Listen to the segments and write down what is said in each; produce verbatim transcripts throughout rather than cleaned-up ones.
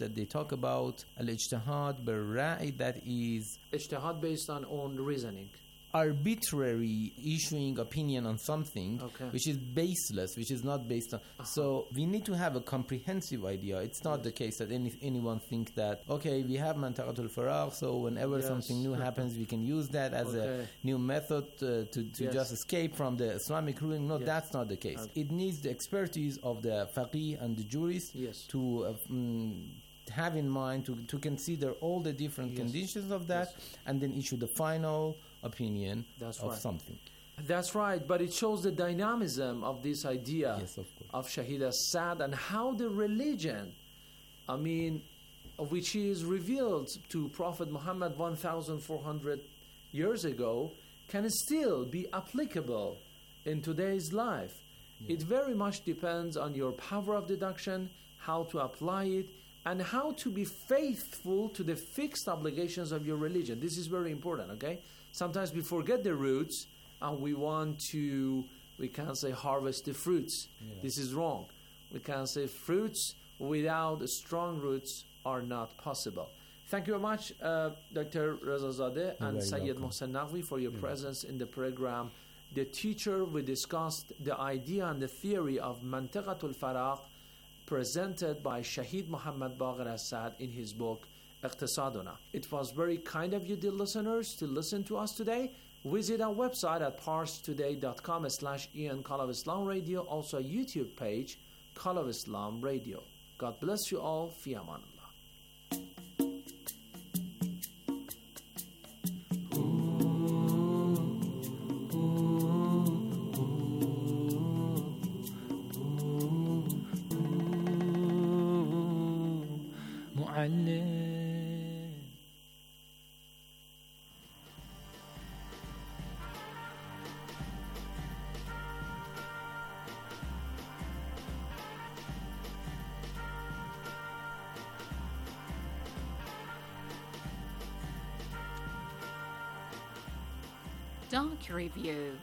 that they talk about al-ijtihad bil-ra'i, that is ijtihad based on own reasoning. Arbitrary issuing opinion on something, okay, which is baseless, which is not based on. Uh-huh. So we need to have a comprehensive idea. It's not yes. the case that any anyone think that, okay, we have Mantaqatul Faragh, so whenever yes. something new happens, we can use that as okay. a new method uh, to, to yes. just escape from the Islamic ruling. No, yes. that's not the case. Okay. It needs the expertise of the faqih and the jurists yes. to uh, mm, have in mind, to, to consider all the different yes. conditions of that, yes. and then issue the final opinion That's of right. something. That's right, but it shows the dynamism of this idea yes, of, of Shahid Assad and how the religion, I mean, which is revealed to Prophet Muhammad one thousand four hundred years ago, can still be applicable in today's life. Yeah. It very much depends on your power of deduction, how to apply it, and how to be faithful to the fixed obligations of your religion. This is very important, okay? Sometimes we forget the roots and we want to, we can't say harvest the fruits. Yeah. This is wrong. We can't say fruits without strong roots are not possible. Thank you very much, uh, Doctor Rezazadeh and Sayyid Mohsen Naqvi, for your yeah. presence in the program. The teacher, we discussed the idea and the theory of Mantaqatul Faragh presented by Shahid Muhammad Baqir Assad in his book, Iqtisaduna. It was very kind of you, dear listeners, to listen to us today. Visit our website at parstoday.com slash Ian Call of Islam Radio, also a YouTube page, Call of Islam Radio. God bless you all. Fi aman Allah. Dark Review.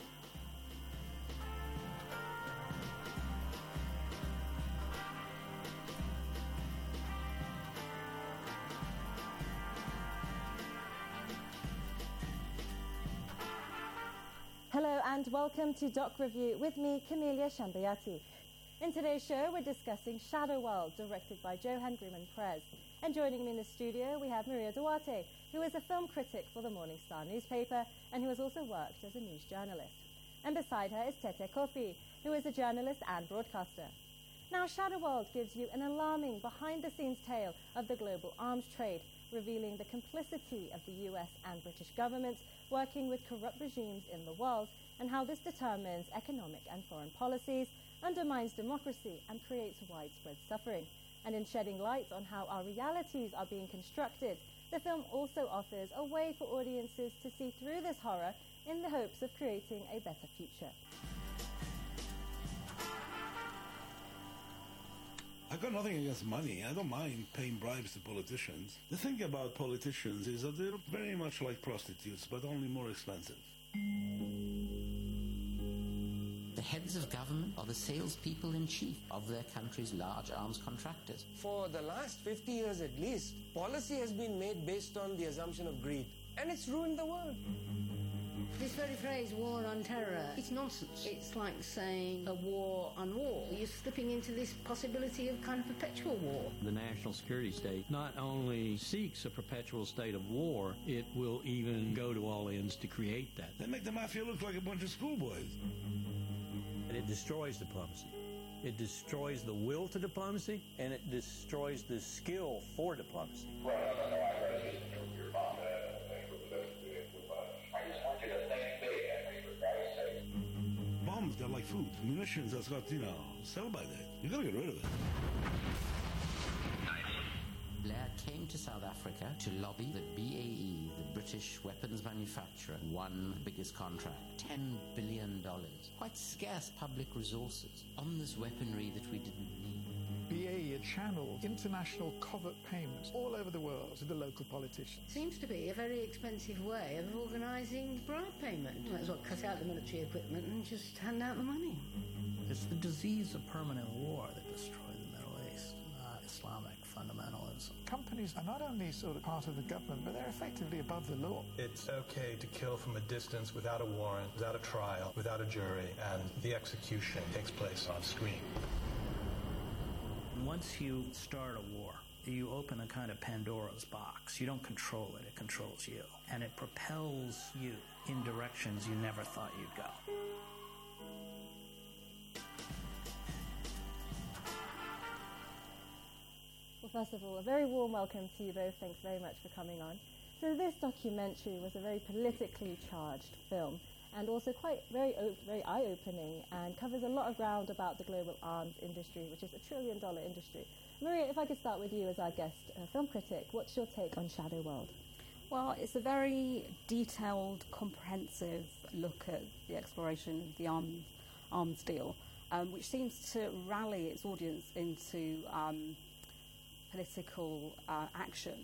Hello and welcome to Doc Review with me, Camelia Shambayati. In today's show, we're discussing Shadow World, directed by Johan Griman-Prez. And joining me in the studio, we have Maria Duarte, who is a film critic for the Morning Star newspaper and who has also worked as a news journalist. And beside her is Tete Kofi, who is a journalist and broadcaster. Now, Shadow World gives you an alarming behind-the-scenes tale of the global arms trade, revealing the complicity of the U S and British governments working with corrupt regimes in the world, and how this determines economic and foreign policies, undermines democracy, and creates widespread suffering. And in shedding light on how our realities are being constructed, the film also offers a way for audiences to see through this horror in the hopes of creating a better future. I've got nothing against money. I don't mind paying bribes to politicians. The thing about politicians is that they're very much like prostitutes, but only more expensive. The heads of government are the salespeople-in-chief of their country's large arms contractors. For the last fifty years at least, policy has been made based on the assumption of greed. And it's ruined the world. This very phrase, war on terror, it's nonsense. It's like saying a war on war. You're slipping into this possibility of kind of perpetual war. The national security state not only seeks a perpetual state of war, it will even go to all ends to create that. They make the mafia look like a bunch of schoolboys. And it destroys diplomacy. It destroys the will to diplomacy, and it destroys the skill for diplomacy. Bombs, they're like food. Munitions that's got, you know, sell by date. You gotta get rid of it. Blair came to South Africa to lobby the B A E, the British weapons manufacturer, won the biggest contract, ten billion dollars. Quite scarce public resources on this weaponry that we didn't need. B A E had channeled international covert payments all over the world to the local politicians. Seems to be a very expensive way of organising bribe payment. Might as well cut out the military equipment and just hand out the money. It's the disease of permanent war that destroyed the Middle East, not Islamic fundamentalism. arms. Companies are not only sort of part of the government, but they're effectively above the law. It's okay to kill from a distance without a warrant, without a trial, without a jury, and the execution takes place on screen. Once you start a war, you open a kind of Pandora's box. You don't control it, it controls you. And it propels you in directions you never thought you'd go. Well, first of all, a very warm welcome to you both. Thanks very much for coming on. So this documentary was a very politically charged film and also quite very very eye-opening and covers a lot of ground about the global arms industry, which is a trillion-dollar industry. Maria, if I could start with you as our guest uh, film critic, what's your take on Shadow World? Well, it's a very detailed, comprehensive look at the exploration of the arms, arms deal, um, which seems to rally its audience into um, political uh, action.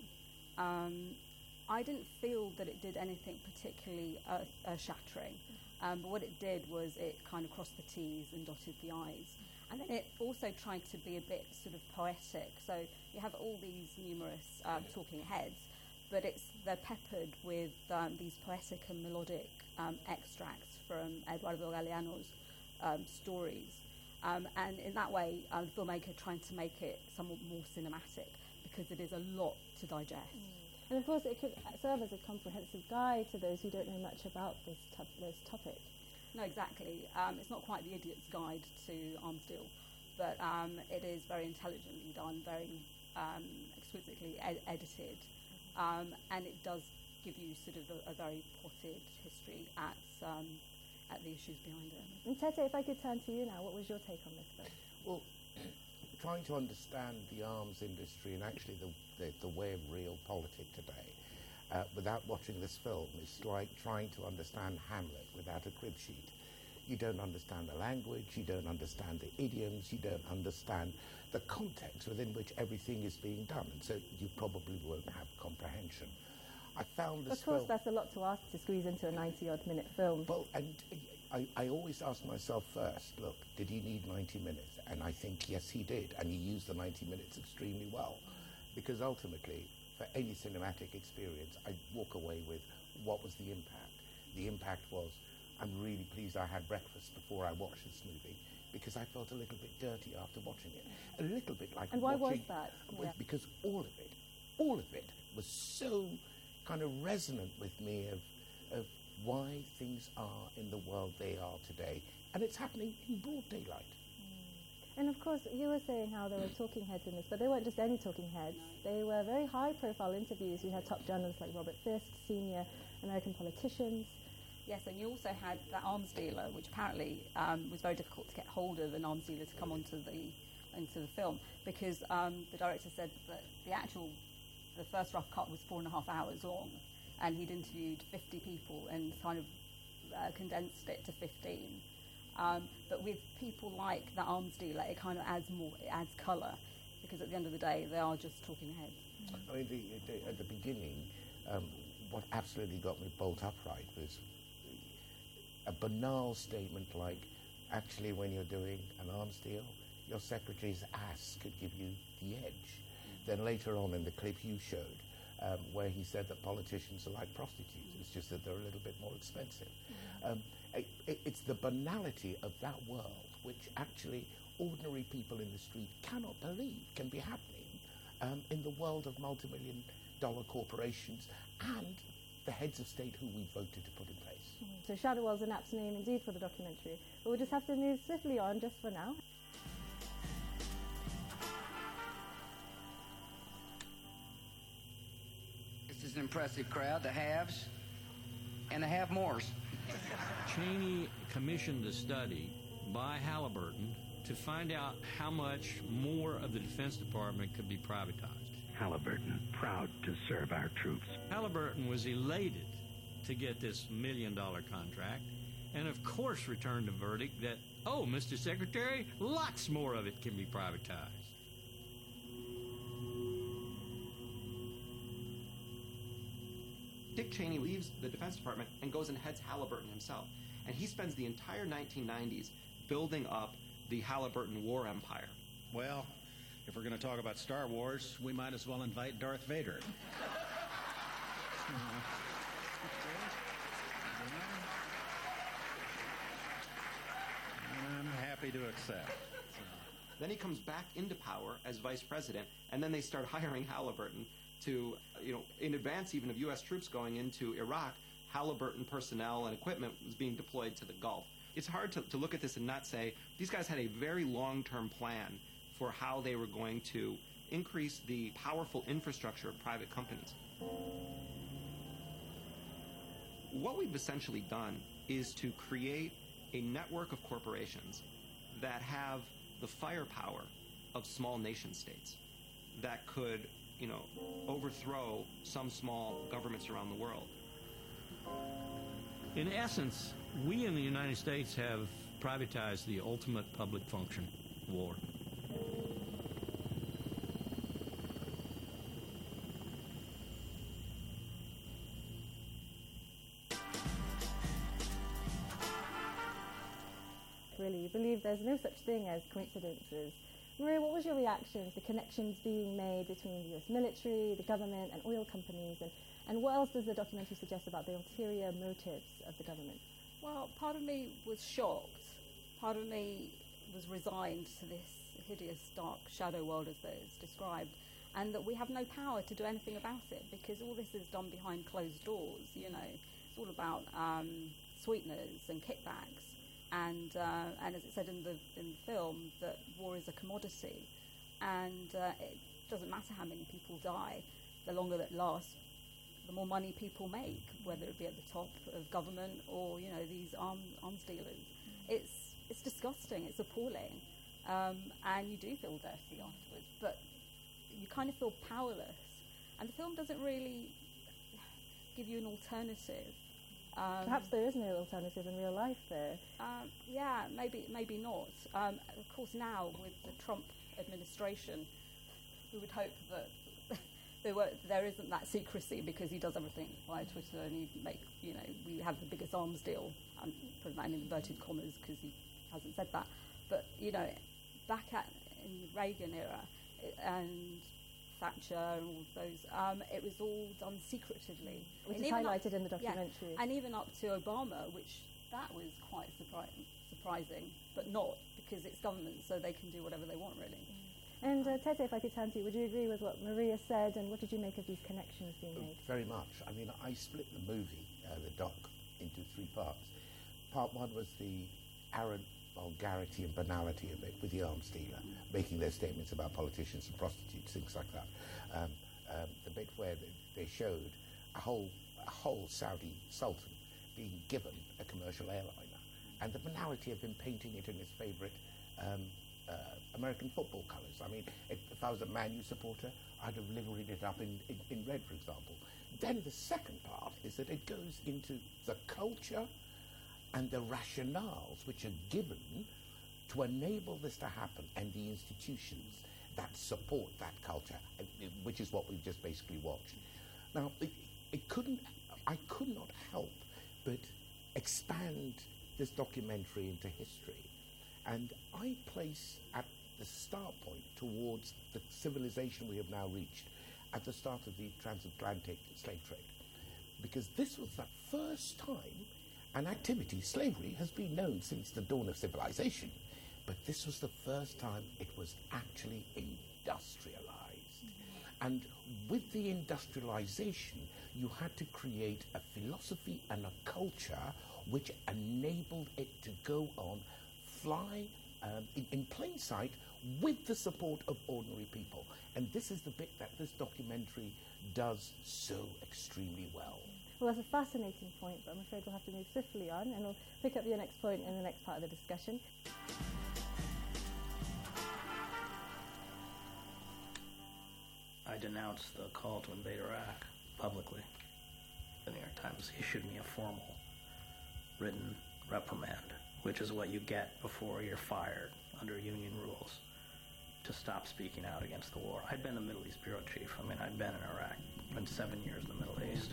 Um, I didn't feel that it did anything particularly earth, earth-shattering, um, but what it did was it kind of crossed the T's and dotted the I's. And then it also tried to be a bit sort of poetic. So you have all these numerous uh, talking heads, but it's they're peppered with um, these poetic and melodic um, extracts from Eduardo Galeano's um, stories. Um, and in that way, uh, the filmmaker trying to make it somewhat more cinematic because it is a lot to digest. Mm. And of course, it could serve as a comprehensive guide to those who don't know much about this, t- this topic. No, exactly. Um, it's not quite the idiot's guide to arms deal, but um, it is very intelligently done, very um, exquisitely ed- edited, um, and it does give you sort of a, a very potted history at um, at the issues behind it. And Tete, if I could turn to you now, what was your take on this film? Well, trying to understand the arms industry and actually the, the, the way of real politics today, uh, without watching this film, is like trying to understand Hamlet without a crib sheet. You don't understand the language, you don't understand the idioms, you don't understand the context within which everything is being done, and so you probably won't have comprehension. I found this Of course, film, that's a lot to ask to squeeze into a ninety-odd minute film. Well, and I, I always ask myself first, look, did he need ninety minutes? And I think, yes, he did, and he used the ninety minutes extremely well, because ultimately, for any cinematic experience, I walk away with what was the impact. The impact was, I'm really pleased I had breakfast before I watched this movie, because I felt a little bit dirty after watching it. A little bit like And why watching, was that? was Yeah. Because all of it, all of it was so kind of resonant with me of, of why things are in the world they are today. And it's happening in broad daylight. And of course, you were saying how there were talking heads in this, but they weren't just any talking heads. They were very high-profile interviews. You had top journalists like Robert Fisk, senior American politicians. Yes, and you also had that arms dealer, which apparently um, was very difficult to get hold of an arms dealer to come onto the into the film, because um, the director said that the actual, the first rough cut was four and a half hours long, and he'd interviewed fifty people and kind of uh, condensed it to fifteen. Um, but with people like the arms dealer, it kind of adds more, it adds colour, because at the end of the day, they are just talking heads. I mean, the, the, at the beginning, um, what absolutely got me bolt upright was a banal statement like, actually, when you're doing an arms deal, your secretary's ass could give you the edge. Then later on in the clip you showed, um, where he said that politicians are like prostitutes, it's just that they're a little bit more expensive. Um, it, it, it's the banality of that world which actually ordinary people in the street cannot believe can be happening um, in the world of multi-million dollar corporations and the heads of state who we voted to put in place. Mm-hmm. So Shadow World's an apt name indeed for the documentary. But we'll just have to move swiftly on just for now. This is an impressive crowd, the haves and the have-mores. Cheney commissioned a study by Halliburton to find out how much more of the Defense Department could be privatized. Halliburton, proud to serve our troops. Halliburton was elated to get this million-dollar contract, and of course returned a verdict that, oh, Mister Secretary, lots more of it can be privatized. Dick Cheney leaves the Defense Department and goes and heads Halliburton himself. And he spends the entire nineteen nineties building up the Halliburton war empire. Well, if we're going to talk about Star Wars, we might as well invite Darth Vader. And I'm happy to accept. Then he comes back into power as vice president, and then they start hiring Halliburton to, you know, in advance even of U S troops going into Iraq, Halliburton personnel and equipment was being deployed to the Gulf. It's hard to, to look at this and not say these guys had a very long-term plan for how they were going to increase the powerful infrastructure of private companies. What we've essentially done is to create a network of corporations that have the firepower of small nation states that could, you know, overthrow some small governments around the world. In essence, we in the United States have privatized the ultimate public function, war. Really, you believe there's no such thing as coincidences. Maria, what was your reaction to the connections being made between the U S military, the government, and oil companies, and, and what else does the documentary suggest about the ulterior motives of the government? Well, part of me was shocked. Part of me was resigned to this hideous, dark shadow world as it's described, and that we have no power to do anything about it because all this is done behind closed doors. You know, it's all about um, sweeteners and kickbacks. And uh, and as it said in the in the film, that war is a commodity, and uh, it doesn't matter how many people die. The longer that lasts, the more money people make, whether it be at the top of government or you know these arm, arms dealers. Mm. It's it's disgusting. It's appalling, um, and you do feel dirty afterwards. But you kind of feel powerless, and the film doesn't really give you an alternative. Um, Perhaps there is no alternative in real life there. Um, yeah, maybe maybe not. Um, of course, now with the Trump administration, we would hope that there, were, there isn't that secrecy because he does everything via Twitter and he make you know we have the biggest arms deal. I'm putting that in inverted commas because he hasn't said that. But you know, back at in the Reagan era it, and Thatcher and all those, um, it was all done secretively. Which and is highlighted to, in the documentary. Yeah, and even up to Obama, which that was quite surpri- surprising, but not because it's government, so they can do whatever they want, really. Mm. And uh, Tete, if I could turn to you, would you agree with what Maria said, and what did you make of these connections being made? Very much. I mean, I split the movie, uh, the doc, into three parts. Part one was the arrogant vulgarity and banality of it with the arms dealer, mm. making their statements about politicians and prostitutes, things like that. Um, um, the bit where they, they showed a whole, a whole Saudi sultan being given a commercial airliner, and the banality of him painting it in his favourite um, uh, American football colours. I mean, if, if I was a Man U supporter, I'd have liveried it up in, in, in red, for example. Then the second part is that it goes into the culture and the rationales which are given to enable this to happen, and the institutions that support that culture, which is what we've just basically watched. Now, it, it couldn't, I could not help but expand this documentary into history, and I place at the start point towards the civilization we have now reached at the start of the transatlantic slave trade, because this was the first time an activity, slavery, has been known since the dawn of civilization, but this was the first time it was actually industrialized. Mm-hmm. And with the industrialization, you had to create a philosophy and a culture which enabled it to go on, fly um, in, in plain sight with the support of ordinary people. And this is the bit that this documentary does so extremely well. Well, that's a fascinating point, but I'm afraid we'll have to move swiftly on, and we'll pick up your next point in the next part of the discussion. I denounced the call to invade Iraq publicly. The New York Times issued me a formal written reprimand, which is what you get before you're fired under union rules to stop speaking out against the war. I'd been the Middle East bureau chief. I mean, I'd been in Iraq, been seven years in the Middle East.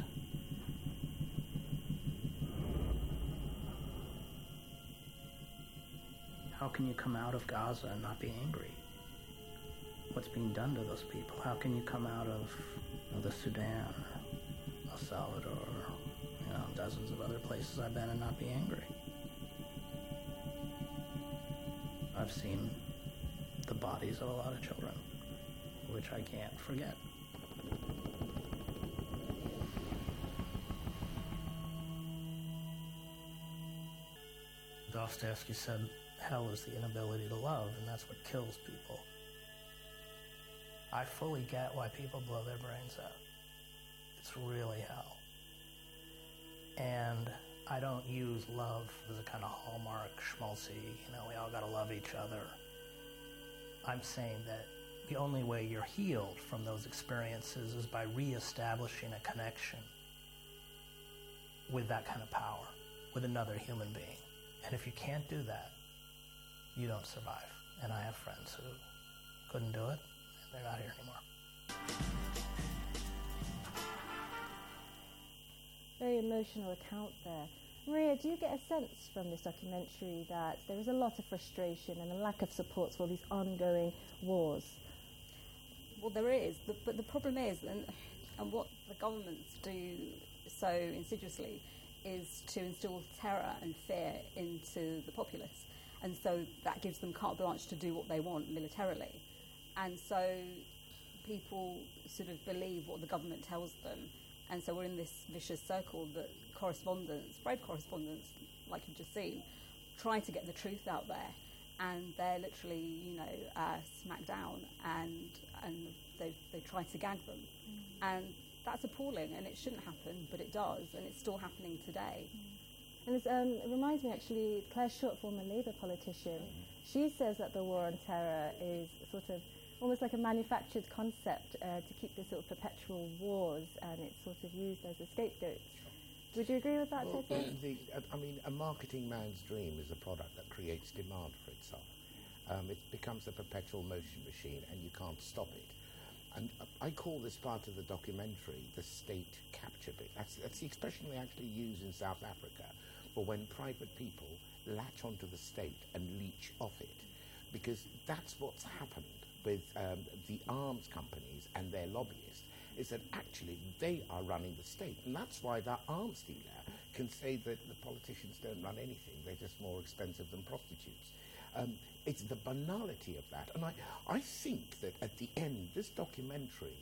How can you come out of Gaza and not be angry? What what's being done to those people. How can you come out of you know, the Sudan, El Salvador, you know, dozens of other places I've been and not be angry? I've seen the bodies of a lot of children, which I can't forget. Dostoevsky said, hell is the inability to love, and that's what kills people. I fully get why people blow their brains out. It's really hell. And I don't use love as a kind of hallmark, schmaltzy, you know, we all gotta love each other. I'm saying that the only way you're healed from those experiences is by reestablishing a connection with that kind of power, with another human being. And if you can't do that, you don't survive. And I have friends who couldn't do it, and they're not here anymore. Very emotional account there. Maria, do you get a sense from this documentary that there is a lot of frustration and a lack of support for these ongoing wars? Well, there is, but the problem is, and, and what the governments do so insidiously, is to instill terror and fear into the populace. And so that gives them carte blanche to do what they want militarily. And so people sort of believe what the government tells them. And so we're in this vicious circle that correspondents, brave correspondents, like you've just seen, try to get the truth out there. And they're literally, you know, uh, smacked down, and and they they try to gag them. Mm. And that's appalling, and it shouldn't happen, but it does, and it's still happening today. Mm. And it's, um, it reminds me, actually, Claire Short, former Labour politician, mm. she says that the war on terror is sort of almost like a manufactured concept uh, to keep this sort of perpetual wars, and it's sort of used as a scapegoat. Would you agree with that, well, Tete? the, I mean, a marketing man's dream is a product that creates demand for itself. Um, it becomes a perpetual motion machine, and you can't stop it. And I call this part of the documentary the state capture bit. That's, that's the expression they actually use in South Africa for when private people latch onto the state and leech off it. Because that's what's happened with um, the arms companies and their lobbyists, is that actually they are running the state. And that's why that arms dealer can say that the politicians don't run anything, they're just more expensive than prostitutes. Um, it's the banality of that. And I, I think that at the end, this documentary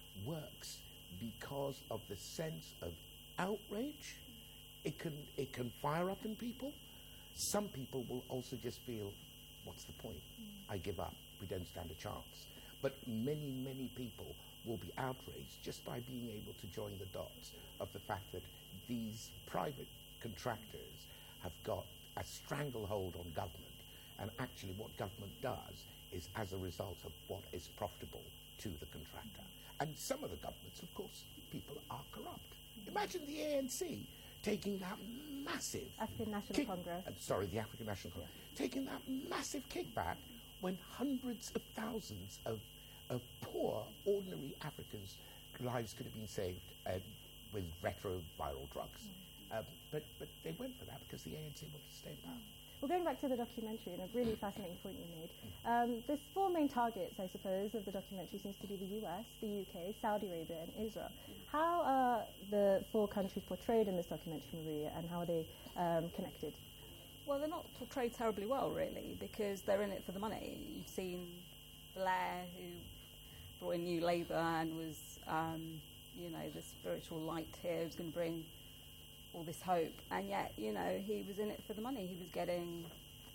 works because of the sense of outrage. It can, it can fire up in people. Some people will also just feel, what's the point? Mm. I give up. We don't stand a chance. But many, many people will be outraged just by being able to join the dots of the fact that these private contractors have got a stranglehold on government. And actually what government does is as a result of what is profitable to the contractor. And some of the governments, of course, people are corrupt. Imagine the A N C taking that massive... African National kick- Congress. Uh, sorry, the African National Congress. Yeah. Taking that massive kickback when hundreds of thousands of, of poor, ordinary Africans' lives could have been saved uh, with retroviral drugs. Mm. Um, but, but they went for that because the A N C wanted to stay in power. Well, going back to the documentary, and a really fascinating point you made, um, there's four main targets, I suppose, of the documentary seems to be the U S, the U K, Saudi Arabia, and Israel. How are the four countries portrayed in this documentary, Maria, and how are they um, connected? Well, they're not portrayed terribly well, really, because they're in it for the money. You've seen Blair, who brought in New Labour and was, um, you know, the spiritual light here, who's going to bring all this hope, and yet, you know, he was in it for the money. He was getting,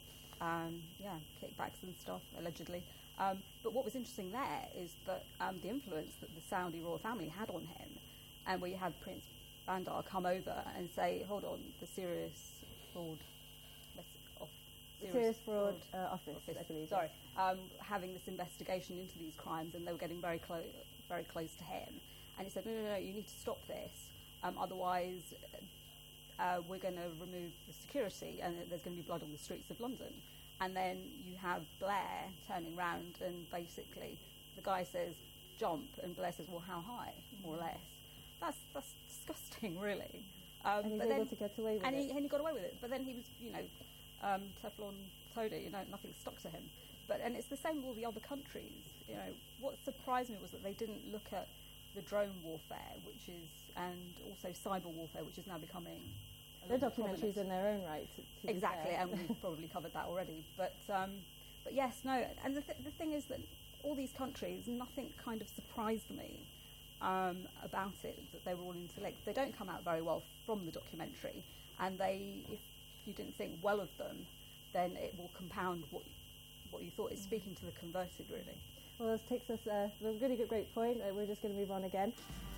um, yeah, kickbacks and stuff, allegedly. Um, but what was interesting there is that um, the influence that the Saudi royal family had on him, and where you had Prince Bandar come over and say, hold on, the serious fraud, off, serious, serious fraud, fraud uh, office, office, I believe. Sorry, um, having this investigation into these crimes, and they were getting very close, very close to him. And he said, no, no, no, you need to stop this, um, otherwise. Uh, we're going to remove the security and there's going to be blood on the streets of London. And then you have Blair turning round and basically the guy says, jump, and Blair says, well, how high, more or less. That's that's disgusting, really. Um, and he's but able then, to get away with and it. He, and he got away with it. But then he was, you know, um, Teflon Toady, you know, nothing stuck to him. but and it's the same with all the other countries. You know, what surprised me was that they didn't look at the drone warfare, which is, and also cyber warfare, which is now becoming. They're documentaries in their own right. To, to exactly, and we've probably covered that already. But um, but yes, no, and the th- the thing is that all these countries, nothing kind of surprised me um, about it, that they were all interlinked. They don't come out very well from the documentary, and they, if you didn't think well of them, then it will compound what what you thought. It's speaking to the converted, really. Well, this takes us uh, to a really good, great point. Uh, we're just going to move on again.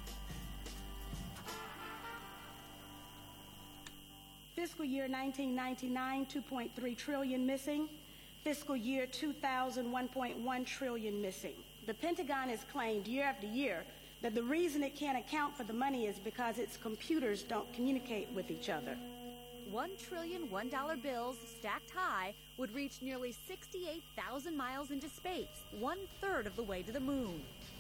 Fiscal year nineteen ninety-nine, two point three trillion missing. Fiscal year two thousand, one point one trillion missing. The Pentagon has claimed year after year that the reason it can't account for the money is because its computers don't communicate with each other. One trillion one-dollar bills stacked high would reach nearly sixty-eight thousand miles into space, one-third of the way to the moon.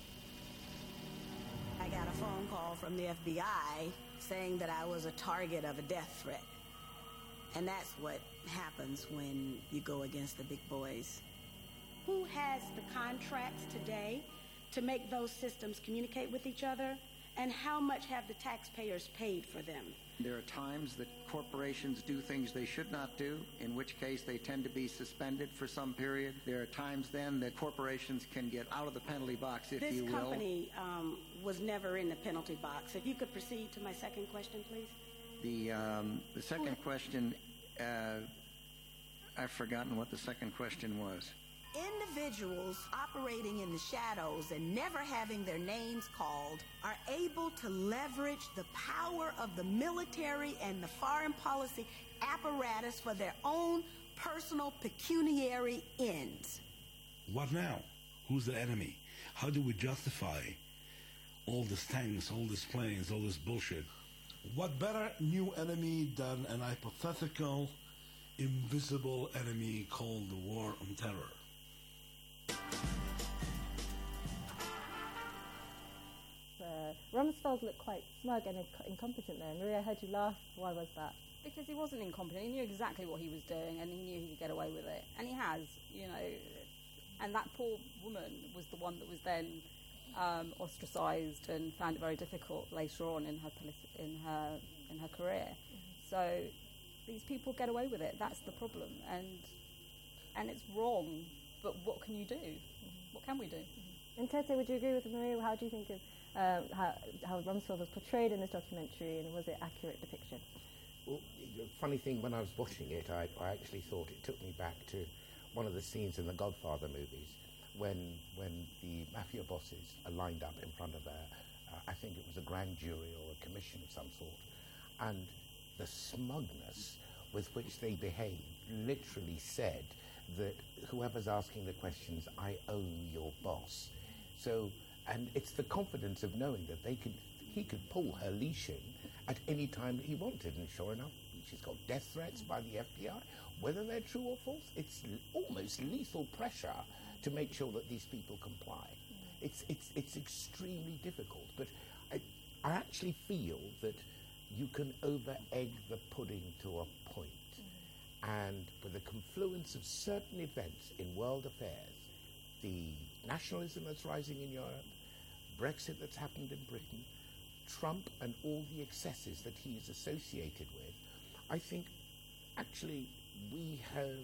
I got a phone call from the F B I saying that I was a target of a death threat. And that's what happens when you go against the big boys. Who has the contracts today to make those systems communicate with each other? And how much have the taxpayers paid for them? There are times that corporations do things they should not do, in which case they tend to be suspended for some period. There are times then that corporations can get out of the penalty box, if this you will. This company um, was never in the penalty box. If you could proceed to my second question, please. The, um, the second question, uh, I've forgotten what the second question was. Individuals operating in the shadows and never having their names called are able to leverage the power of the military and the foreign policy apparatus for their own personal pecuniary ends. What now? Who's the enemy? How do we justify all these tanks, all these planes, all this bullshit? What better new enemy than an hypothetical, invisible enemy called the War on Terror? Uh, Rumsfeld looked quite smug and inc- incompetent there. Maria, I heard you laugh. Why was that? Because he wasn't incompetent. He knew exactly what he was doing, and he knew he could get away with it. And he has, you know. And that poor woman was the one that was then um, ostracised and found it very difficult later on in her politi- in her in her career. Mm-hmm. So these people get away with it. That's the problem, and and it's wrong. But what can you do? Mm-hmm. What can we do? Mm-hmm. And Tete, would you agree with Maria? How do you think of uh, how, how Rumsfeld was portrayed in this documentary, and was it accurate depiction? Well, the funny thing, when I was watching it, I, I actually thought it took me back to one of the scenes in the Godfather movies when when the mafia bosses are lined up in front of a, uh, I think it was a grand jury or a commission of some sort, and the smugness with which they behaved literally said that whoever's asking the questions, I own your boss. So, and it's the confidence of knowing that they could, he could pull her leash in at any time that he wanted, and sure enough, she's got death threats by the F B I. Whether they're true or false, it's l- almost lethal pressure to make sure that these people comply. Mm. It's it's it's extremely difficult, but I, I actually feel that you can over-egg the pudding to a point. Mm. And with the confluence of certain events in world affairs, the nationalism that's rising in Europe, Brexit that's happened in Britain, Trump and all the excesses that he is associated with, I think actually we have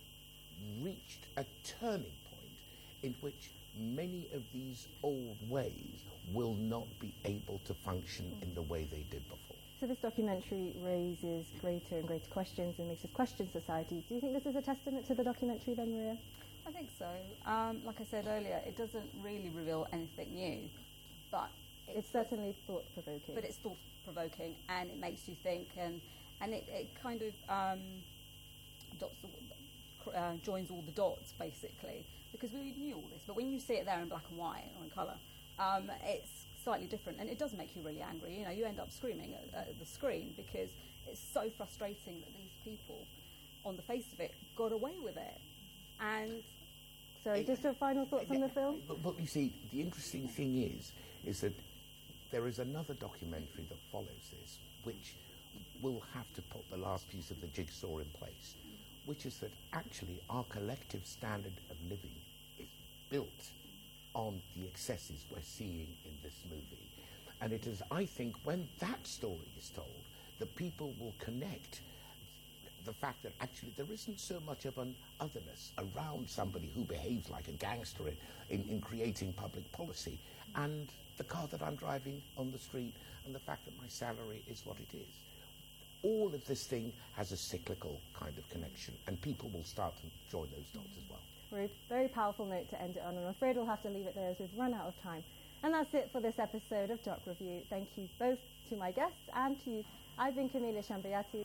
reached a turning point in which many of these old ways will not be able to function mm. in the way they did before. So this documentary raises greater and greater questions and makes us question society. Do you think this is a testament to the documentary then, Maria? I think so. Um, like I said earlier, it doesn't really reveal anything new, but it's, it's certainly thought-provoking. But it's thought-provoking, and it makes you think, and and it, it kind of um, dots, uh, joins all the dots, basically, because we knew all this. But when you see it there in black and white or in colour, um, it's slightly different, and it does make you really angry. You know, you end up screaming at, at the screen because it's so frustrating that these people, on the face of it, got away with it. And so, it, just a final thoughts on the film. But, but you see, the interesting thing is, is that there is another documentary that follows this, which will have to put the last piece of the jigsaw in place, which is that actually our collective standard of living is built on the excesses we're seeing in this movie. And it is, I think, when that story is told, that people will connect the fact that actually there isn't so much of an otherness around somebody who behaves like a gangster in, in, in creating public policy, and the car that I'm driving on the street, and the fact that my salary is what it is. All of this thing has a cyclical kind of connection, and people will start to join those dots as well. Very, very powerful note to end it on. I'm afraid we'll have to leave it there as we've run out of time. And that's it for this episode of Doc Review. Thank you both to my guests and to you. I've been Camelia Shambayati.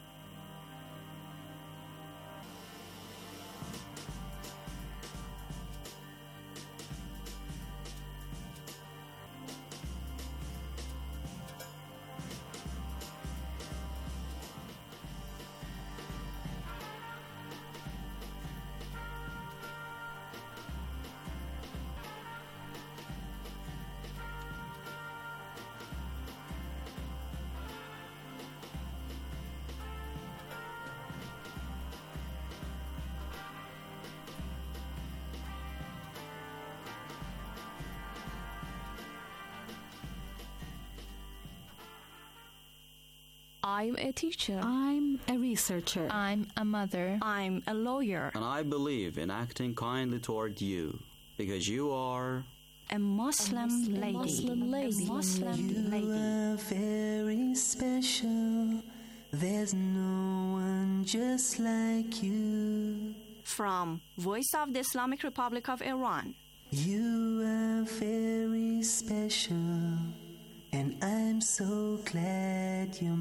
I'm a teacher. I'm a researcher. I'm a mother. I'm a lawyer. And I believe in acting kindly toward you, because you are a Muslim, a Muslim lady. Muslim lady. A Muslim you lady. are very special. There's no one just like you. From Voice of the Islamic Republic of Iran. You are very special. And I'm so glad you're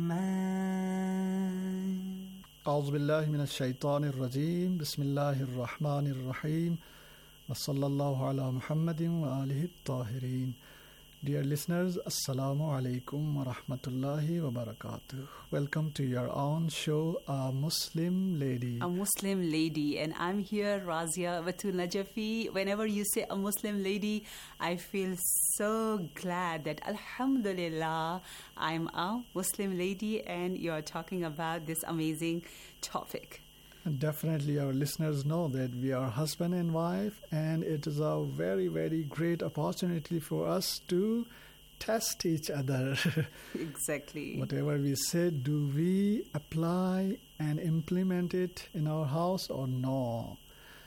mine. أعوذ بالله من الشيطان الرجيم بسم الله الرحمن الرحيم وصلى الله على محمد وآله الطاهرين. Dear listeners, Assalamu alaikum wa rahmatullahi wa barakatuh. Welcome to your own show, A Muslim Lady. A Muslim Lady, and I'm here, Razia Batul Najafi. Whenever you say a Muslim lady, I feel so glad that Alhamdulillah, I'm a Muslim lady and you're talking about this amazing topic. And definitely our listeners know that we are husband and wife, and it is a very, very great opportunity for us to test each other. Exactly. Whatever we say, do we apply and implement it in our house or no?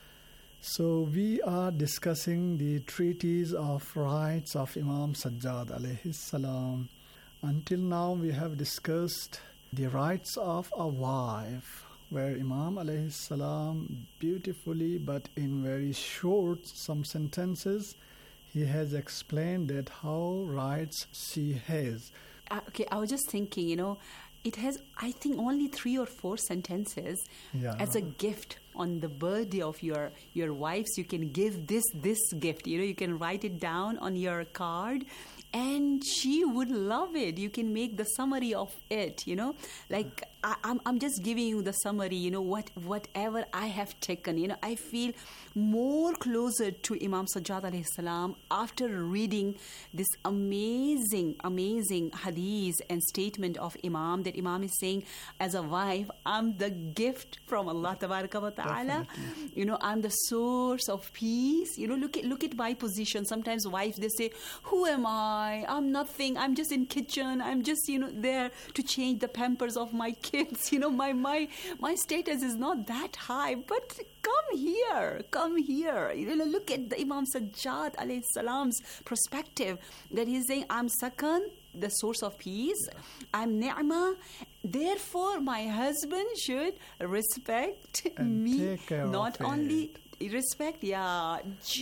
So we are discussing the treatise of rights of Imam Sajjad alayhi salam. Until now we have discussed the rights of a wife, where Imam alayhi salam beautifully but in very short some sentences he has explained that how rights she has. Uh, okay, I was just thinking, you know, it has, I think, only three or four sentences yeah. as a gift on the birthday of your your wives. You can give this this gift, you know, you can write it down on your card. And she would love it. You can make the summary of it, you know. Like, I, I'm I'm just giving you the summary, you know, what whatever I have taken. You know, I feel more closer to Imam Sajjad alayhi salam after reading this amazing, amazing hadith and statement of Imam, that Imam is saying, as a wife, I'm the gift from Allah Tabaraka wa Ta'ala. You know, I'm the source of peace. You know, look at look at my position. Sometimes wives, they say, who am I? I'm nothing. I'm just in kitchen. I'm just, you know, there to change the pampers of my kids. You know, my my my status is not that high. But come here, come here. You know, look at the Imam Sajjad alayhi salam's perspective, that he's saying, I'm sakan, the source of peace. I'm ni'mah. Therefore, my husband should respect and me. Take care not of only it. respect, yeah,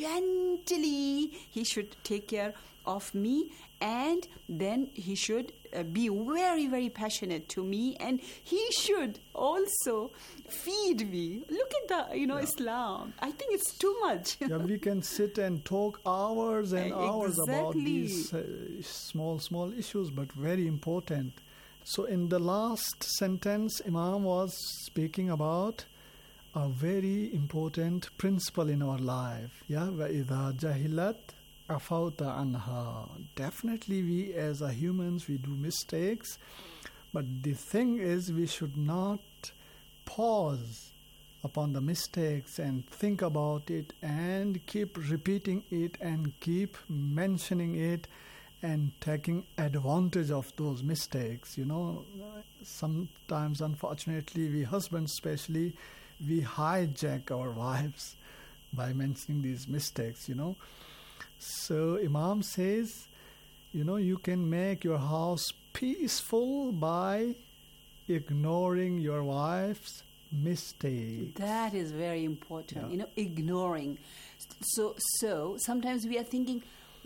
gently. He should take care of me, and then he should uh, be very, very passionate to me, and he should also feed me. Look at the, you know, yeah. Islam. I think it's too much. Yeah, we can sit and talk hours and hours exactly. about these uh, small, small issues, but very important. So in the last sentence, Imam was speaking about a very important principle in our life. Yeah, وَإِذَا جَهِلَتْ Afauta anha. Definitely we as a humans, we do mistakes, but the thing is we should not pause upon the mistakes and think about it and keep repeating it and keep mentioning it and taking advantage of those mistakes. You know, sometimes, unfortunately, we husbands especially, we hijack our wives by mentioning these mistakes, you know. So Imam says, you know, you can make your house peaceful by ignoring your wife's mistakes. That is very important, Yeah. you know, ignoring. So, so sometimes we are thinking,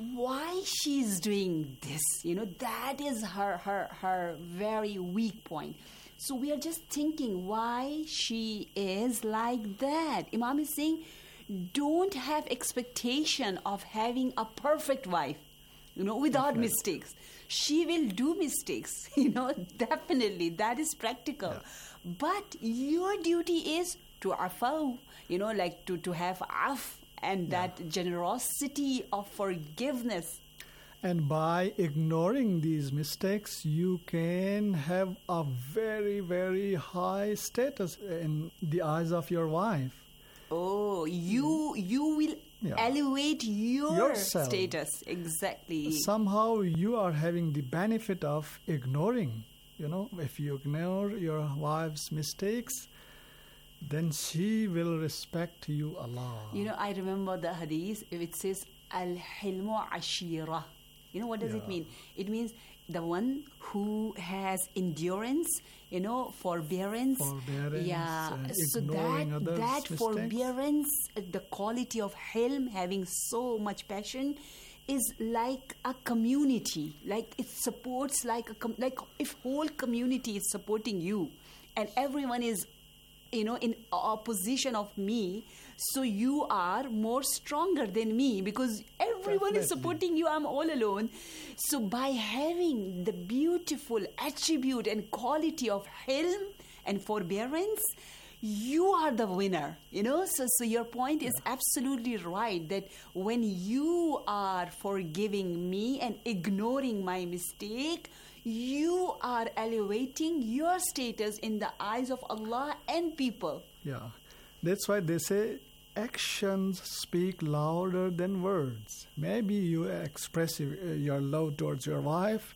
why she's doing this? You know, that is her, her, her very weak point. So we are just thinking why she is like that. Imam is saying, don't have expectation of having a perfect wife, you know, without Definitely. mistakes. She will do mistakes, you know, definitely. That is practical. But your duty is to afu, you know, like to, to have af and that generosity of forgiveness. And by ignoring these mistakes, you can have a very, very high status in the eyes of your wife. Oh, you you will Yeah. elevate your Yourself. status. Exactly. Somehow you are having the benefit of ignoring. You know, if you ignore your wife's mistakes, then she will respect you a lot. You know, I remember the hadith, it says, Al-hilmu ashira. You know, what does it Yeah. mean? It means the one who has endurance, you know, forbearance. Forbearance Yeah. and So ignoring that, others' that mistakes. forbearance, the quality of hilm, having so much passion, is like a community. Like it supports like a com- like if whole community is supporting you and everyone is, you know, in opposition of me, so you are more stronger than me because everyone is Definitely. supporting you. I'm all alone. So by having the beautiful attribute and quality of hilm and forbearance, you are the winner, you know. So, so your point is absolutely right, that when you are forgiving me and ignoring my mistake, you are elevating your status in the eyes of Allah and people. Yeah. That's why they say actions speak louder than words. Maybe you express your your love towards your wife,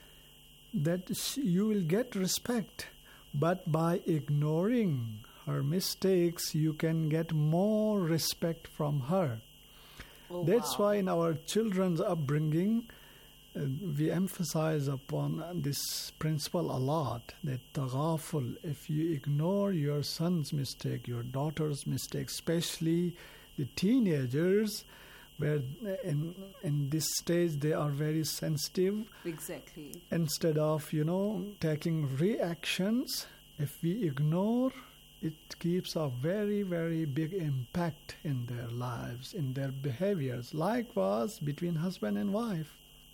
that she, you will get respect. But by ignoring her mistakes, you can get more respect from her. Oh, That's wow. why in our children's upbringing, uh, we emphasize upon this principle a lot, that taghaful, if you ignore your son's mistake, your daughter's mistake, especially the teenagers, where in, in this stage they are very sensitive, Exactly. instead of, you know, taking reactions, if we ignore, it keeps a very, very big impact in their lives, in their behaviors, like was between husband and wife.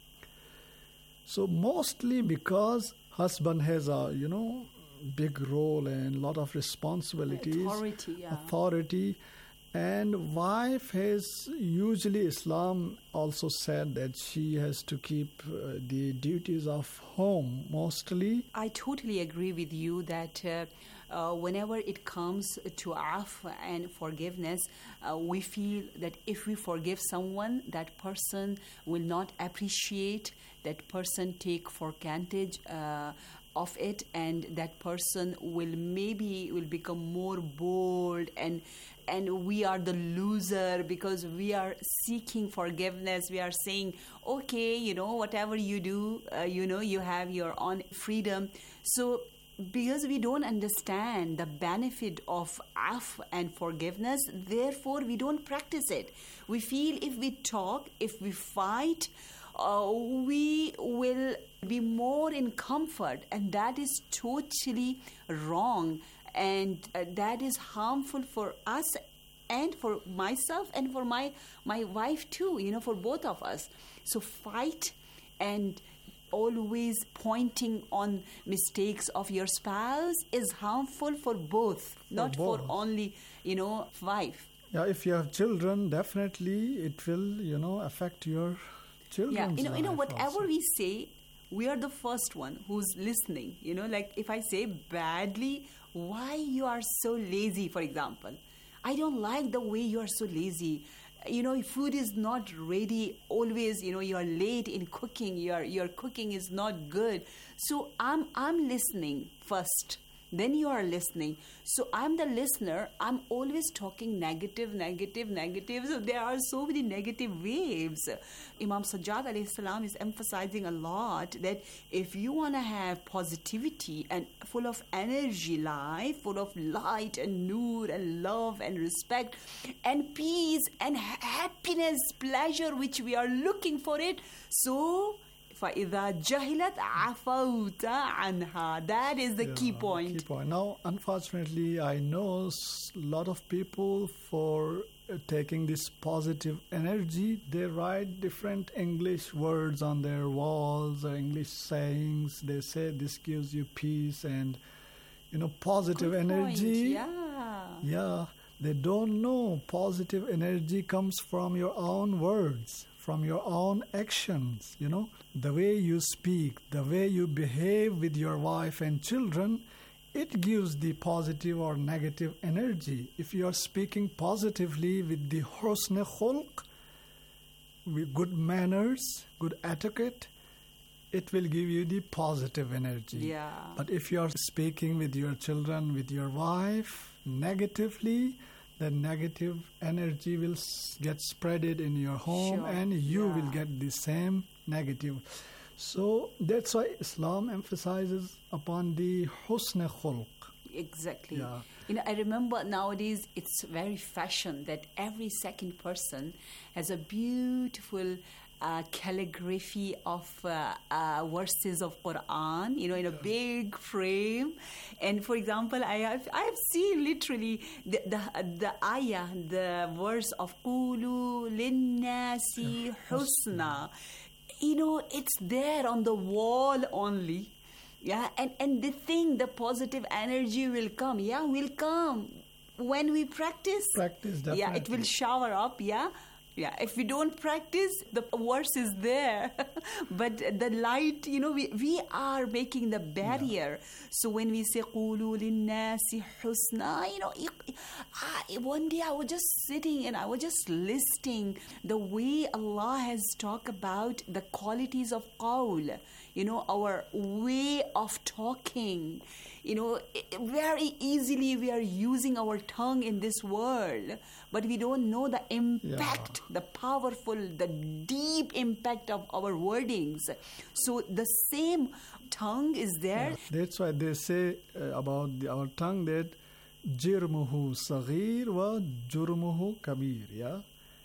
So mostly because husband has a, you know, big role and lot of responsibilities, Authority, yeah. authority, and wife has, usually Islam also said that she has to keep uh, the duties of home mostly. I totally agree with you that uh, uh, whenever it comes to af and forgiveness, uh, we feel that if we forgive someone, that person will not appreciate, that person take for granted uh, of it, and that person will maybe will become more bold, and and we are the loser because we are seeking forgiveness. We are saying, okay, you know, whatever you do, uh, you know, you have your own freedom. So because we don't understand the benefit of af and forgiveness, therefore we don't practice it. We feel if we talk, if we fight, uh, we will be more in comfort, and that is totally wrong. And uh, that is harmful for us and for myself and for my my wife too, you know, for both of us. So fight and always pointing on mistakes of your spouse is harmful for both, not for both. only, you know, wife. Yeah, if you have children, definitely it will, you know, affect your children's Yeah, you know, you know, life whatever also. we say, we are the first one who's listening. You know, like if I say badly, why you are so lazy, for example. I don't like the way you are so lazy. You know, if food is not ready, always, you know, you are late in cooking, your your cooking is not good. So I'm I'm listening first. Then you are listening. So I'm the listener. I'm always talking negative, negative, negative. So there are so many negative waves. Imam Sajjad alayhi salam is emphasizing a lot that if you want to have positivity and full of energy life, full of light and noor and love and respect and peace and ha- happiness, pleasure, which we are looking for it, so فَإِذَا جَهِلَتْ عَفَوْتَ عَنْهَا. That is the Yeah, key point. Key point. Now, unfortunately, I know a lot of people for uh, taking this positive energy, they write different English words on their walls or English sayings. They say this gives you peace and, you know, positive Good energy. point, yeah. Yeah. They don't know positive energy comes from your own words, from your own actions, you know. The way you speak, the way you behave with your wife and children, it gives the positive or negative energy. If you are speaking positively with the husn khulq, with good manners, good etiquette, it will give you the positive energy. Yeah. But if you are speaking with your children, with your wife, negatively, the negative energy will s- get spreaded in your home, Sure, and you yeah. will get the same negative. So that's why Islam emphasizes upon the husn khulq. Exactly. Yeah. You know, I remember nowadays it's very fashion that every second person has a beautiful uh, calligraphy of uh, uh, verses of Quran, you know, in a big frame. And for example, I have I have seen literally the the, the ayah, the verse of "Qulu linnasi husna." You know, it's there on the wall only. Yeah, and, and the thing, the positive energy will come. Yeah, will come when we practice. Practice, definitely. Yeah, it will shower up. Yeah, yeah. If we don't practice, the verse is there, but the light, you know, we, we are making the barrier. So when we say "Qulu linnasi husna," you know, you- I, one day I was just sitting and I was just listening the way Allah has talked about the qualities of qawl. You know, our way of talking. You know, i- very easily we are using our tongue in this world, but we don't know the impact, the powerful, the deep impact of our wordings. So the same tongue is there. Yeah. That's why they say uh, about the, our tongue that jirmuhu saghir wa jurmuhu kabir. Yeah,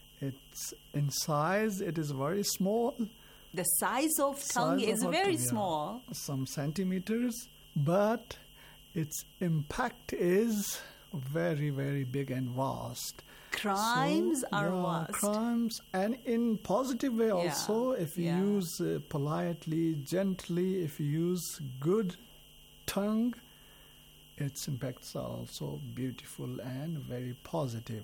it's in size. It is very small. The size of tongue Size is of our very tongue, yeah, small. some centimeters, but its impact is very, very big and vast. Crimes So, are yeah, vast. Crimes, and in positive way Yeah, also. If you yeah. use uh, politely, gently, if you use good tongue, its impacts are also beautiful and very positive.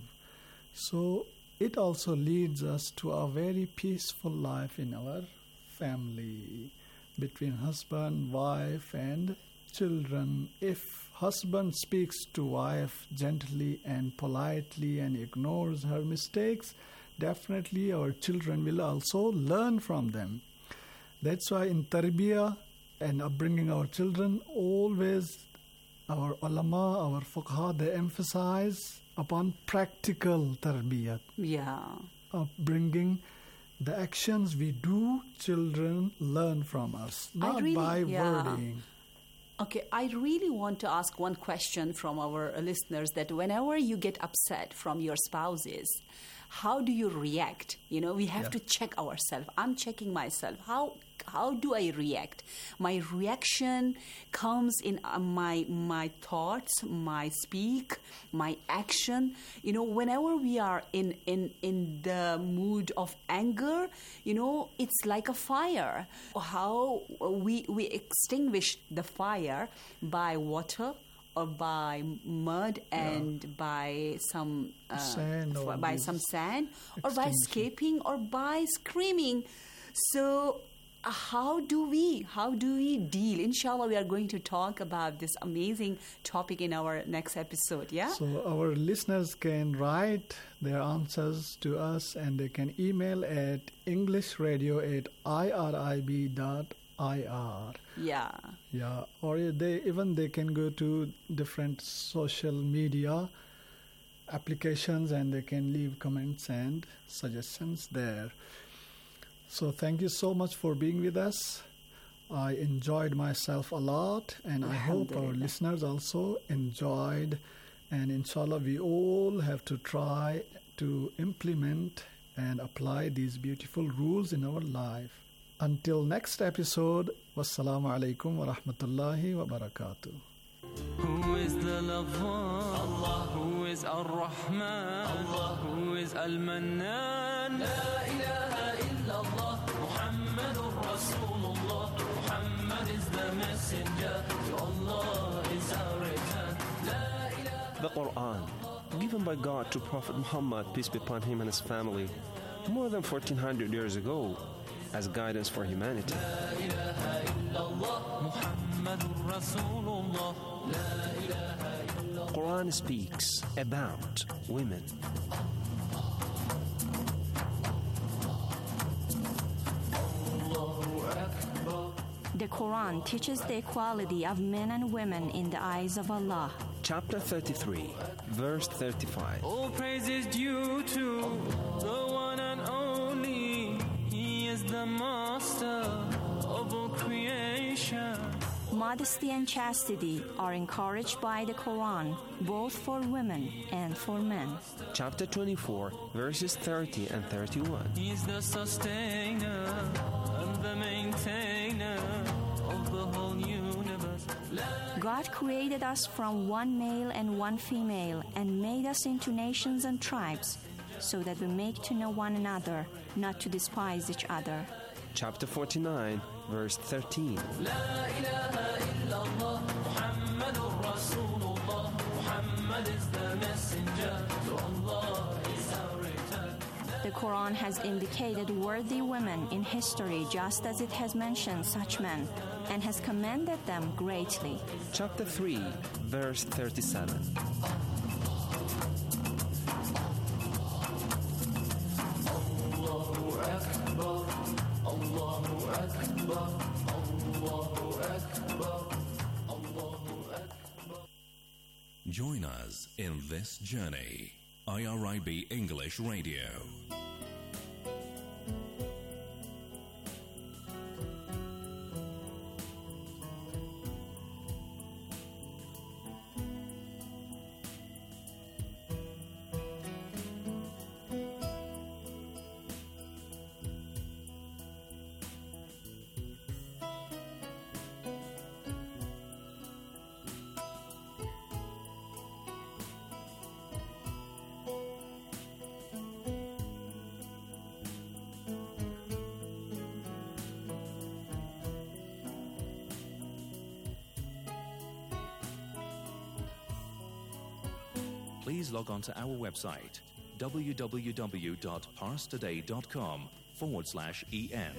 So it also leads us to a very peaceful life in our family, between husband, wife, and children. If husband speaks to wife gently and politely and ignores her mistakes, definitely our children will also learn from them. That's why in tarbiyah and upbringing our children, always our ulama, our fuqaha, they emphasize upon practical tarbiyah, Yeah. upbringing. The actions we do, children learn from us, I not really- by yeah. wording. Okay, I really want to ask one question from our listeners, that whenever you get upset from your spouses, how do you react? You know, we have Yeah. to check ourselves. I'm checking myself. How how do I react? My reaction comes in uh, my my thoughts, my speak, my action. You know, whenever we are in in in the mood of anger, you know, it's like a fire. How we we extinguish the fire by water, or by mud, and by some uh, Sand or f- by these some sand, or by extinguishing. escaping, or by screaming. So how do we, how do we deal? Inshallah, we are going to talk about this amazing topic in our next episode, yeah? So our listeners can write their answers to us and they can email at englishradio at irib dot ir. Yeah. Yeah, or they even they can go to different social media applications and they can leave comments and suggestions there. So thank you so much for being with us. I enjoyed myself a lot, and I hope our listeners also enjoyed. And inshallah, we all have to try to implement and apply these beautiful rules in our life. Until next episode, wassalamu alaikum wa rahmatullahi wa barakatuh. Who is the lover? Allah. Who is Ar-Rahman? Allah. Who is Al-Mannan? La ilaha illallah. Muhammadur Rasulullah. Muhammad is the messenger. To Allah is our return. La ilaha. The Quran, given by God to Prophet Muhammad, peace be upon him and his family, more than fourteen hundred years ago, as guidance for humanity. La ilaha illallah. Muhammadur Rasulullah. Quran speaks about women. The Quran teaches the equality of men and women in the eyes of Allah. Chapter thirty-three, verse thirty-five. All praise is due to the one and only. He is the master of all creation. Modesty and chastity are encouraged by the Quran, both for women and for men. Chapter twenty-four, verses thirty and thirty-one. He's the sustainer and the maintainer of the whole universe. God created us from one male and one female and made us into nations and tribes so that we make to know one another, not to despise each other. Chapter forty-nine, verse thirteen. La ilaha illallah. Muhammadur Rasulullah. Muhammad is the messenger. To Allah is our return. The Quran has indicated worthy women in history just as it has mentioned such men and has commended them greatly. Chapter three, verse thirty-seven. Allahu Akbar. Allahu Akbar. Allahu Akbar. Allahu Akbar. Join us in this journey. I R I B English Radio. Please log on to our website, www.parstoday.com forward slash EN.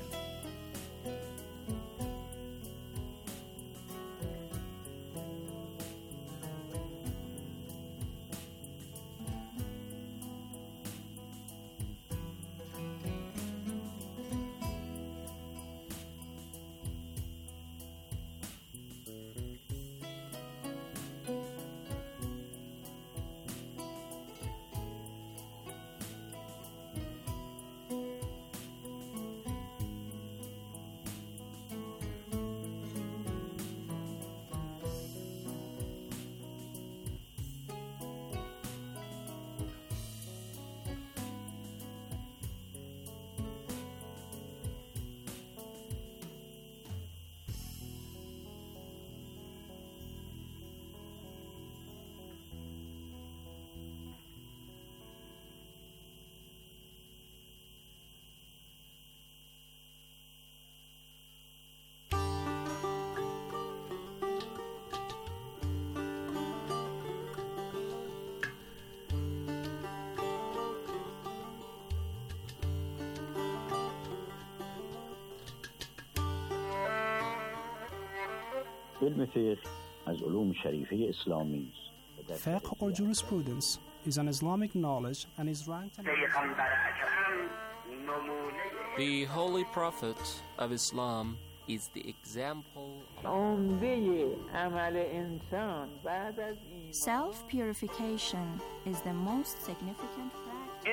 علم فقه از علوم شریفه اسلامی است. Fiqh or jurisprudence is an Islamic knowledge and is ranked. The Holy Prophet of Islam is the example. Self-purification is the most significant fact.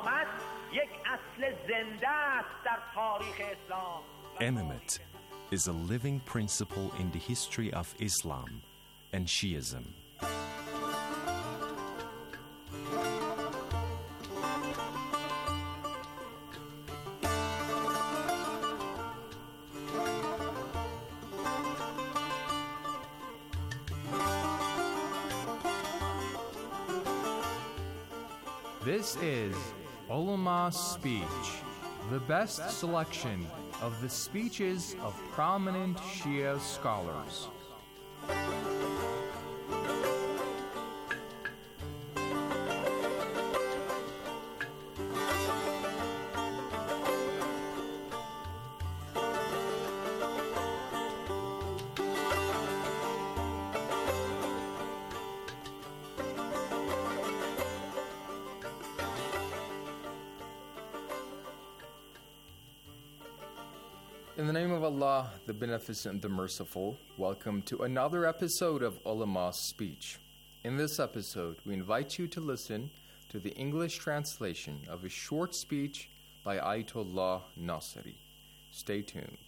Imamate is a living principle in the history of Islam and Shiism. This is Ulama's Speech, the best selection of the speeches of prominent Shia scholars. In the name of Allah, the Beneficent, the Merciful, welcome to another episode of Ulama's Speech. In this episode, we invite you to listen to the English translation of a short speech by Ayatollah Nasiri. Stay tuned.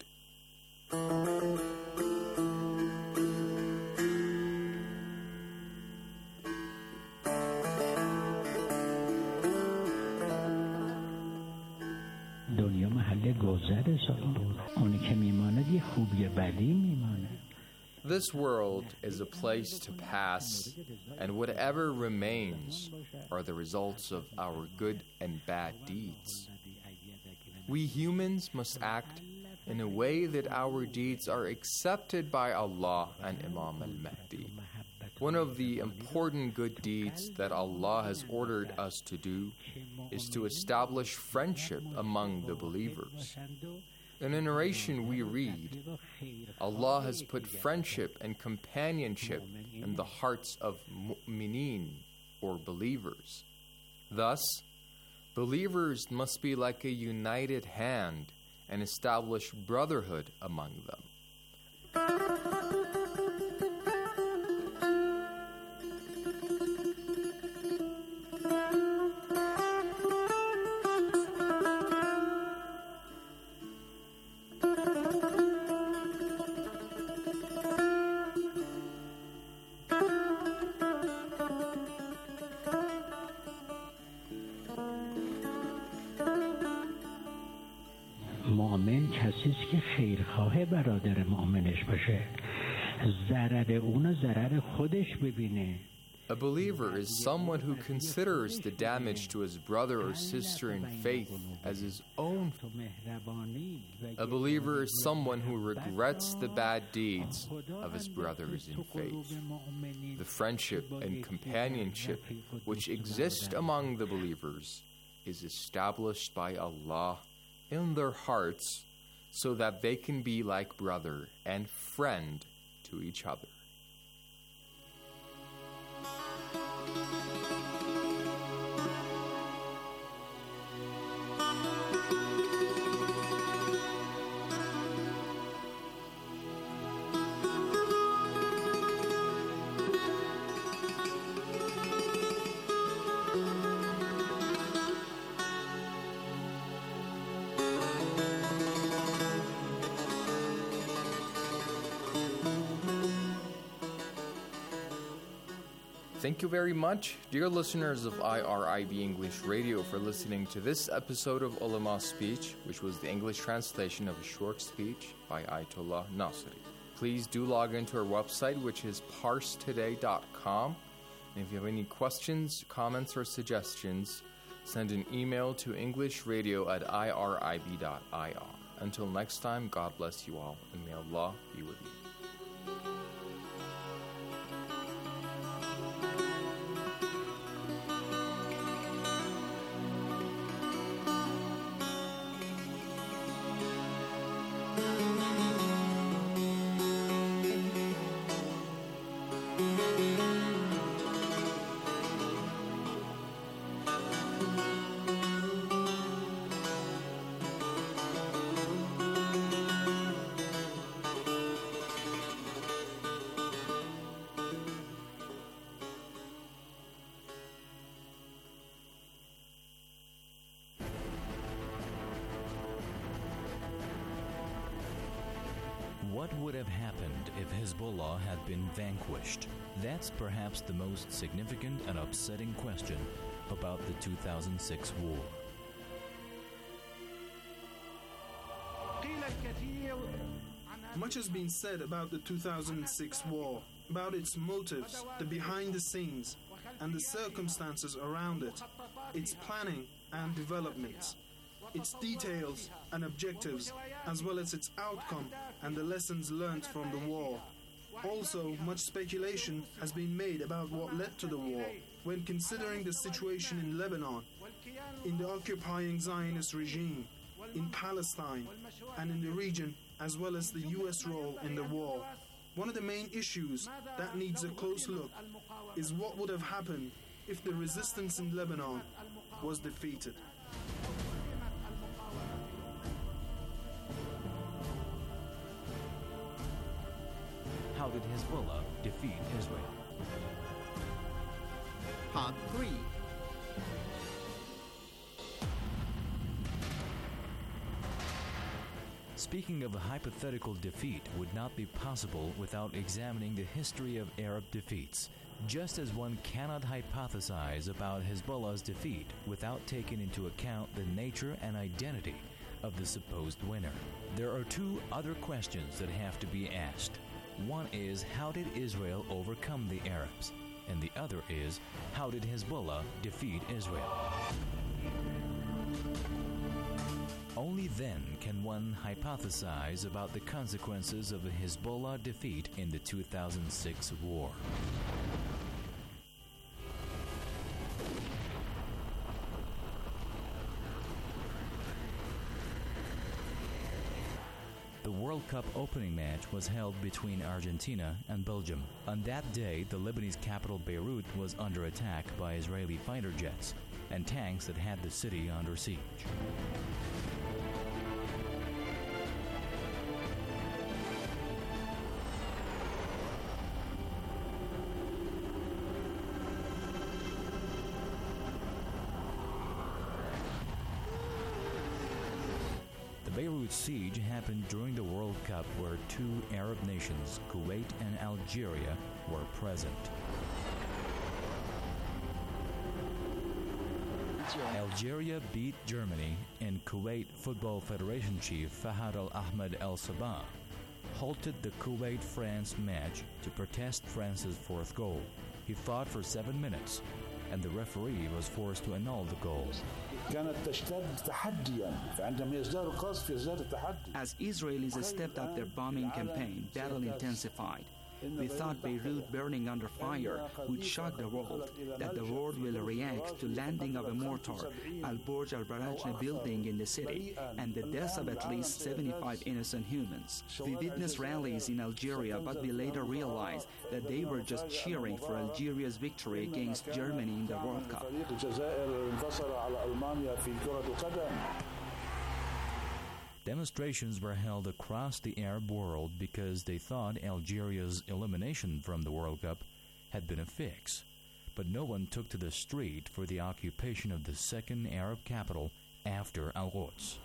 دنیا محل گذر سال اونی که میماند یه خوبی بدی میمانه. This world is a place to pass, and whatever remains are the results of our good and bad deeds. We humans must act in a way that our deeds are accepted by Allah and Imam al-Mahdi. One of the important good deeds that Allah has ordered us to do is to establish friendship among the believers. In a narration we read, Allah has put friendship and companionship in the hearts of mu'mineen, or believers. Thus, believers must be like a united hand and establish brotherhood among them. مؤمن کسی است که خیرخواه برادر مؤمنش باشه، ضرر اون ضرر خودش ببینه. A believer is someone who considers the damage to his brother or sister in faith as his own. A believer is someone who regrets the bad deeds of his brothers in faith. The friendship and companionship which exist among the believers is established by Allah in their hearts so that they can be like brother and friend to each other. Thank you very much, dear listeners of I R I B English Radio, for listening to this episode of Ulama's Speech, which was the English translation of a short speech by Ayatollah Nasiri. Please do log into our website, which is parse today dot com. And if you have any questions, comments, or suggestions, send an email to englishradio at I R I B dot I R. Until next time, God bless you all, and may Allah be with you. What would have happened if Hezbollah had been vanquished? That's perhaps the most significant and upsetting question about the two thousand six war. Much has been said about the two thousand six war, about its motives, the behind the scenes, and the circumstances around it, its planning and developments, its details and objectives, as well as its outcome and the lessons learned from the war. Also, much speculation has been made about what led to the war when considering the situation in Lebanon, in the occupying Zionist regime, in Palestine, and in the region, as well as the U S role in the war. One of the main issues that needs a close look is what would have happened if the resistance in Lebanon was defeated. How did Hezbollah defeat Israel? Part three. Speaking of a hypothetical defeat would not be possible without examining the history of Arab defeats, just as one cannot hypothesize about Hezbollah's defeat without taking into account the nature and identity of the supposed winner. There are two other questions that have to be asked. One is, how did Israel overcome the Arabs? And the other is, how did Hezbollah defeat Israel? Only then can one hypothesize about the consequences of a Hezbollah defeat in the two thousand six war. The World Cup opening match was held between Argentina and Belgium. On that day, the Lebanese capital Beirut was under attack by Israeli fighter jets and tanks that had the city under siege. Beirut siege happened during the World Cup, where two Arab nations, Kuwait and Algeria, were present. Algeria beat Germany, and Kuwait Football Federation chief Fahad Al-Ahmed Al-Sabah halted the Kuwait-France match to protest France's fourth goal. He fought for seven minutes, and the referee was forced to annul the goal. As Israelis stepped up their bombing campaign, battle intensified. We thought Beirut burning under fire would shock the world, that the world will react to landing of a mortar, Al-Burj al-Barajna building in the city, and the deaths of at least seventy-five innocent humans. We witnessed rallies in Algeria, but we later realized that they were just cheering for Algeria's victory against Germany in the World Cup. Demonstrations were held across the Arab world because they thought Algeria's elimination from the World Cup had been a fix. But no one took to the street for the occupation of the second Arab capital after Al-Quds.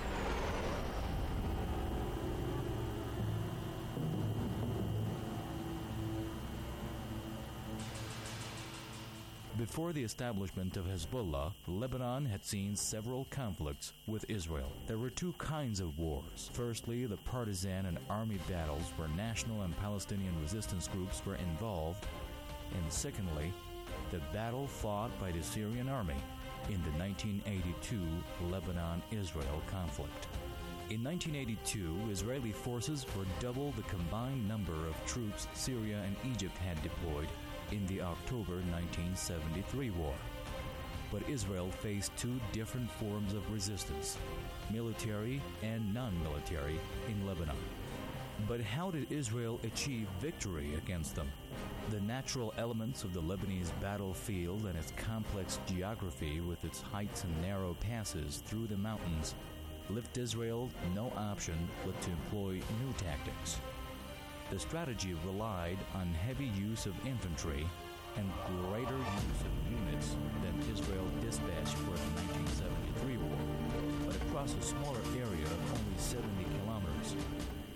Before the establishment of Hezbollah, Lebanon had seen several conflicts with Israel. There were two kinds of wars. Firstly, the partisan and army battles where national and Palestinian resistance groups were involved. And secondly, the battle fought by the Syrian army in the nineteen eighty-two Lebanon-Israel conflict. In nineteen eighty-two, Israeli forces were double the combined number of troops Syria and Egypt had deployed in the October nineteen seventy-three war. But Israel faced two different forms of resistance, military and non-military, in Lebanon. But how did Israel achieve victory against them? The natural elements of the Lebanese battlefield and its complex geography with its heights and narrow passes through the mountains left Israel no option but to employ new tactics. The strategy relied on heavy use of infantry and greater use of units than Israel dispatched for the nineteen seventy-three war, but across a smaller area of only seventy kilometers.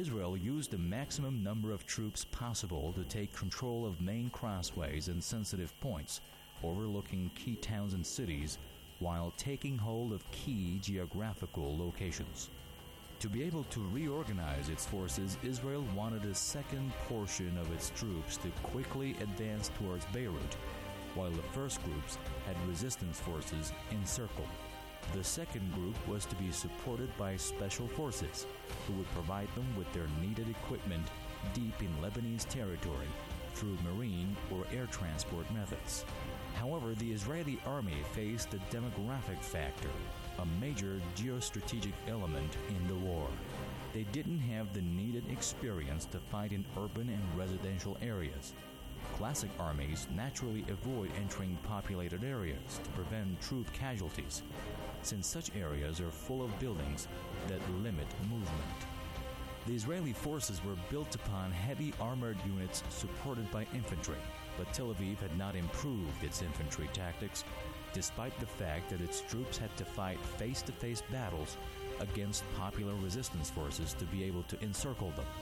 Israel used the maximum number of troops possible to take control of main crossways and sensitive points, overlooking key towns and cities, while taking hold of key geographical locations. To be able to reorganize its forces, Israel wanted a second portion of its troops to quickly advance towards Beirut, while the first groups had resistance forces encircled. The second group was to be supported by special forces, who would provide them with their needed equipment deep in Lebanese territory through marine or air transport methods. However, the Israeli army faced a demographic factor, a major geostrategic element in the war. They didn't have the needed experience to fight in urban and residential areas. Classic armies naturally avoid entering populated areas to prevent troop casualties, since such areas are full of buildings that limit movement. The Israeli forces were built upon heavy armored units supported by infantry, but Tel Aviv had not improved its infantry tactics, despite the fact that its troops had to fight face-to-face battles against popular resistance forces to be able to encircle them.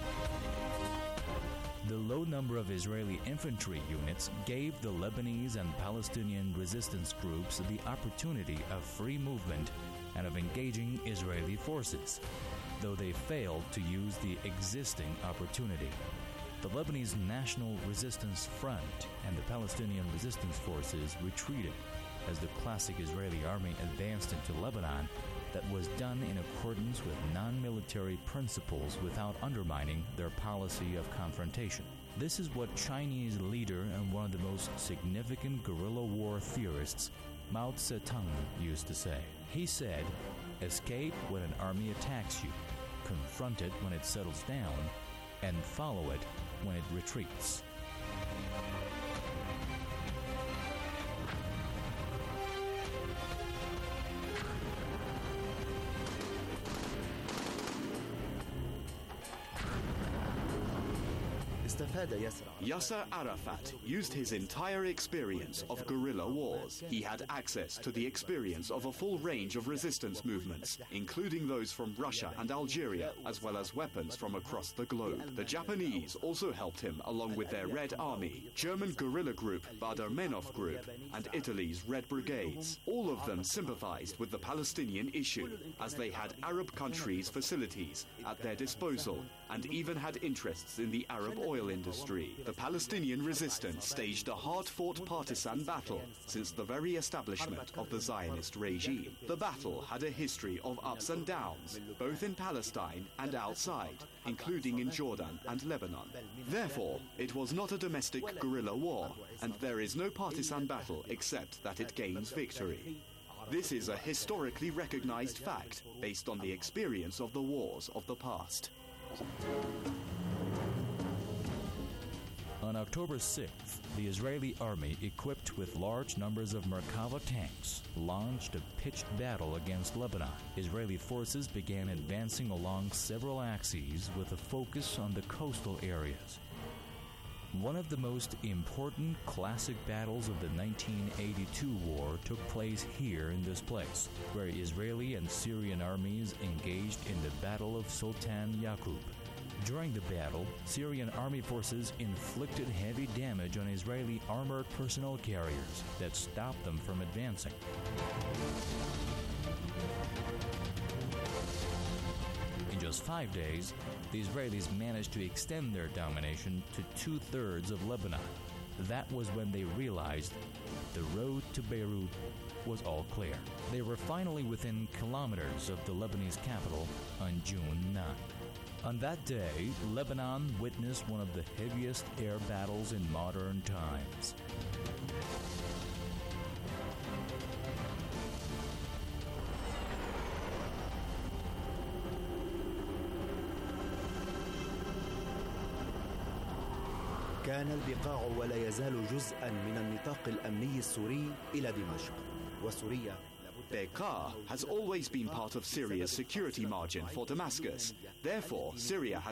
The low number of Israeli infantry units gave the Lebanese and Palestinian resistance groups the opportunity of free movement and of engaging Israeli forces, though they failed to use the existing opportunity. The Lebanese National Resistance Front and the Palestinian resistance forces retreated as the classic Israeli army advanced into Lebanon. That was done in accordance with non-military principles without undermining their policy of confrontation. This is what Chinese leader and one of the most significant guerrilla war theorists, Mao Zedong, used to say. He said, "Escape when an army attacks you, confront it when it settles down, and follow it when it retreats." Yasser Arafat used his entire experience of guerrilla wars. He had access to the experience of a full range of resistance movements, including those from Russia and Algeria, as well as weapons from across the globe. The Japanese also helped him along with their Red Army, German guerrilla group Badr Meinhof Group, and Italy's Red Brigades. All of them sympathized with the Palestinian issue, as they had Arab countries' facilities at their disposal and even had interests in the Arab oil industry. The Palestinian resistance staged a hard-fought partisan battle since the very establishment of the Zionist regime. The battle had a history of ups and downs, both in Palestine and outside, including in Jordan and Lebanon. Therefore, it was not a domestic guerrilla war, and there is no partisan battle except that it gains victory. This is a historically recognized fact based on the experience of the wars of the past. On October sixth, the Israeli army, equipped with large numbers of Merkava tanks, launched a pitched battle against Lebanon. Israeli forces began advancing along several axes with a focus on the coastal areas. One of the most important classic battles of the nineteen eighty-two war took place here in this place, where Israeli and Syrian armies engaged in the Battle of Sultan Yaqub. During the battle, Syrian army forces inflicted heavy damage on Israeli armored personnel carriers that stopped them from advancing. In just five days, the Israelis managed to extend their domination to two-thirds of Lebanon. That was when they realized the road to Beirut was all clear. They were finally within kilometers of the Lebanese capital on June ninth. On that day, Lebanon witnessed one of the heaviest air battles in modern times. كان البقاع ولا يزال جزءا من النطاق الأمني السوري إلى دمشق وسوريا. Bekaa has always been part of Syria's security margin for Damascus. Therefore, Syria has